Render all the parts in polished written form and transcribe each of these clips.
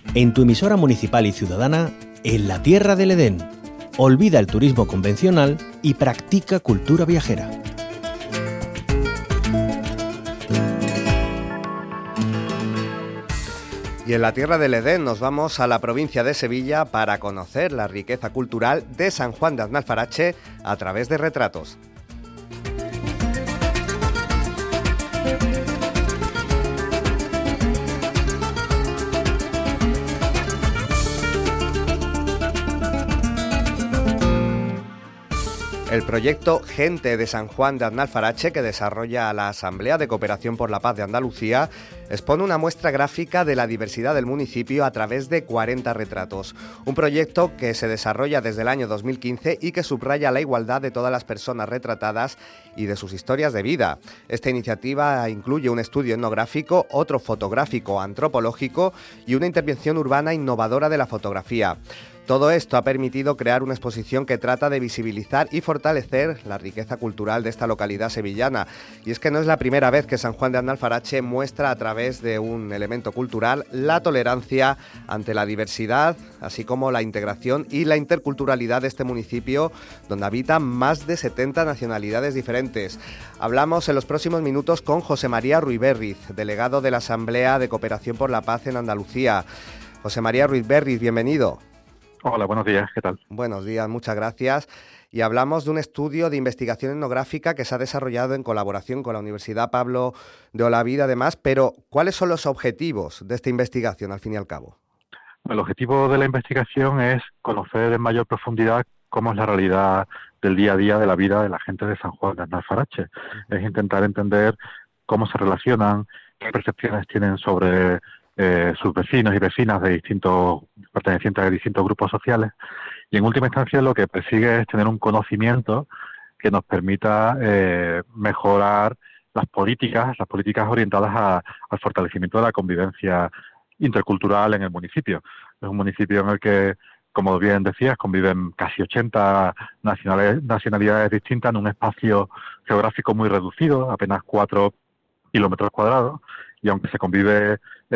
en tu emisora municipal y ciudadana, en la Tierra del Edén. Olvida el turismo convencional y practica cultura viajera. Y en la Tierra del Edén nos vamos a la provincia de Sevilla para conocer la riqueza cultural de San Juan de Aznalfarache a través de retratos. El proyecto Gente de San Juan de Aznalfarache, que desarrolla la Asamblea de Cooperación por la Paz de Andalucía, expone una muestra gráfica de la diversidad del municipio a través de 40 retratos. Un proyecto que se desarrolla desde el año 2015 y que subraya la igualdad de todas las personas retratadas y de sus historias de vida. Esta iniciativa incluye un estudio etnográfico, otro fotográfico antropológico y una intervención urbana innovadora de la fotografía. Todo esto ha permitido crear una exposición que trata de visibilizar y fortalecer la riqueza cultural de esta localidad sevillana. Y es que no es la primera vez que San Juan de Aznalfarache muestra a través de un elemento cultural la tolerancia ante la diversidad, así como la integración y la interculturalidad de este municipio, donde habitan más de 70 nacionalidades diferentes. Hablamos en los próximos minutos con José María Ruiz Berriz, delegado de la Asamblea de Cooperación por la Paz en Andalucía. José María Ruiz Berriz, bienvenido. Hola, buenos días, ¿qué tal? Buenos días, muchas gracias. Y hablamos de un estudio de investigación etnográfica que se ha desarrollado en colaboración con la Universidad Pablo de Olavide, además, pero ¿cuáles son los objetivos de esta investigación, al fin y al cabo? El objetivo de la investigación es conocer en mayor profundidad cómo es la realidad del día a día de la vida de la gente de San Juan de Aznalfarache. Es intentar entender cómo se relacionan, qué percepciones tienen sobre sus vecinos y vecinas pertenecientes a distintos grupos sociales, y en última instancia lo que persigue es tener un conocimiento que nos permita mejorar las políticas orientadas al fortalecimiento de la convivencia intercultural en el municipio. Es un municipio en el que, como bien decías, conviven casi 80 nacionalidades distintas en un espacio geográfico muy reducido, apenas 4 kilómetros cuadrados, y aunque se convive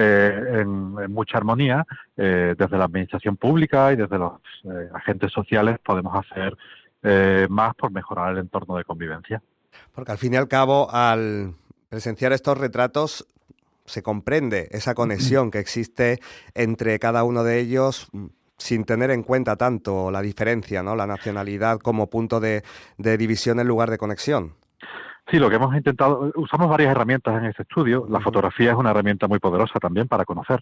en mucha armonía, desde la administración pública y desde los agentes sociales podemos hacer más por mejorar el entorno de convivencia. Porque al fin y al cabo, al presenciar estos retratos, se comprende esa conexión que existe entre cada uno de ellos, sin tener en cuenta tanto la diferencia, ¿no?, la nacionalidad como punto de división en lugar de conexión. Sí, lo que hemos intentado, usamos varias herramientas en este estudio. La fotografía es una herramienta muy poderosa también para conocer.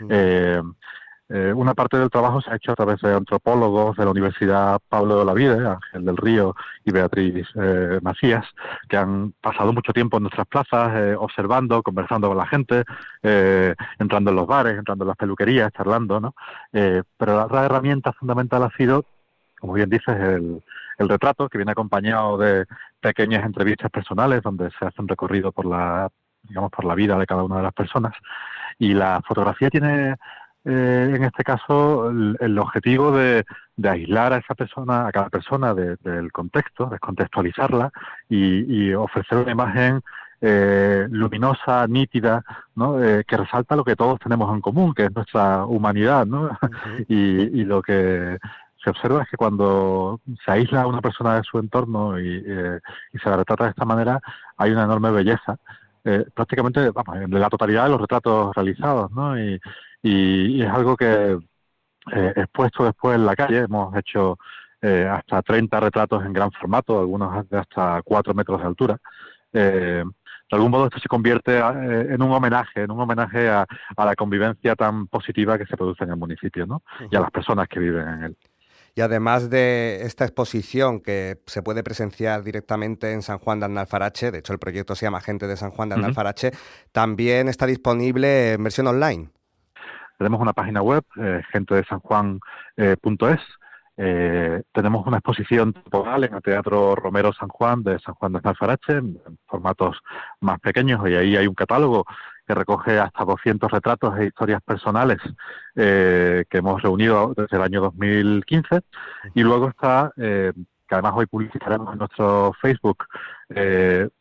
Una parte del trabajo se ha hecho a través de antropólogos de la Universidad Pablo de Olavide, Ángel del Río y Beatriz Macías, que han pasado mucho tiempo en nuestras plazas, observando, conversando con la gente, entrando en los bares, entrando en las peluquerías, charlando, ¿no? Pero la otra herramienta fundamental ha sido, como bien dices, el retrato, que viene acompañado de pequeñas entrevistas personales donde se hace un recorrido por la vida de cada una de las personas. Y la fotografía tiene, en este caso, el objetivo de aislar a esa persona, a cada persona del contexto, descontextualizarla y ofrecer una imagen luminosa, nítida, ¿no? Que resalta lo que todos tenemos en común, que es nuestra humanidad, ¿no? Uh-huh. Y lo que se observa es que cuando se aísla a una persona de su entorno y se la retrata de esta manera, hay una enorme belleza, prácticamente, en la totalidad de los retratos realizados, ¿no? Y es algo que expuesto después en la calle, hemos hecho hasta 30 retratos en gran formato, algunos de hasta 4 metros de altura. De algún modo esto se convierte en un homenaje a la convivencia tan positiva que se produce en el municipio, ¿no? Uh-huh. Y a las personas que viven en él. Y además de esta exposición que se puede presenciar directamente en San Juan de Aznalfarache, de hecho el proyecto se llama Gente de San Juan de Aznalfarache, también está disponible en versión online. Tenemos una página web, gentedesanjuan.es. Tenemos una exposición temporal en el Teatro Romero San Juan de Aznalfarache, en formatos más pequeños, y ahí hay un catálogo que recoge hasta 200 retratos e historias personales que hemos reunido desde el año 2015. Y luego está, que además hoy publicitaremos en nuestro Facebook,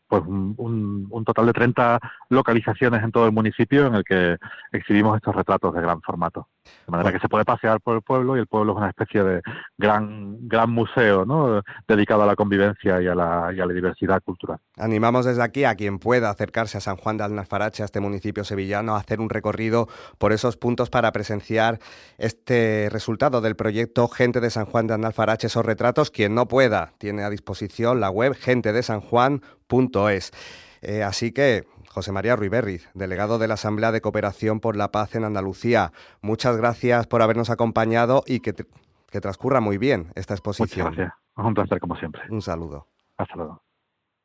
pues un total de 30 localizaciones en todo el municipio en el que exhibimos estos retratos de gran formato. De manera que se puede pasear por el pueblo y el pueblo es una especie de gran museo, ¿no?, dedicado a la convivencia y a la diversidad cultural. Animamos desde aquí a quien pueda acercarse a San Juan de Alnalfarache, a este municipio sevillano, a hacer un recorrido por esos puntos para presenciar este resultado del proyecto Gente de San Juan de Alnalfarache, esos retratos. Quien no pueda, tiene a disposición la web gentedesanjuan.es. Así que, José María Ruibérriz, delegado de la Asamblea de Cooperación por la Paz en Andalucía, muchas gracias por habernos acompañado y que transcurra muy bien esta exposición. Muchas gracias. Es un placer como siempre. Un saludo. Hasta luego.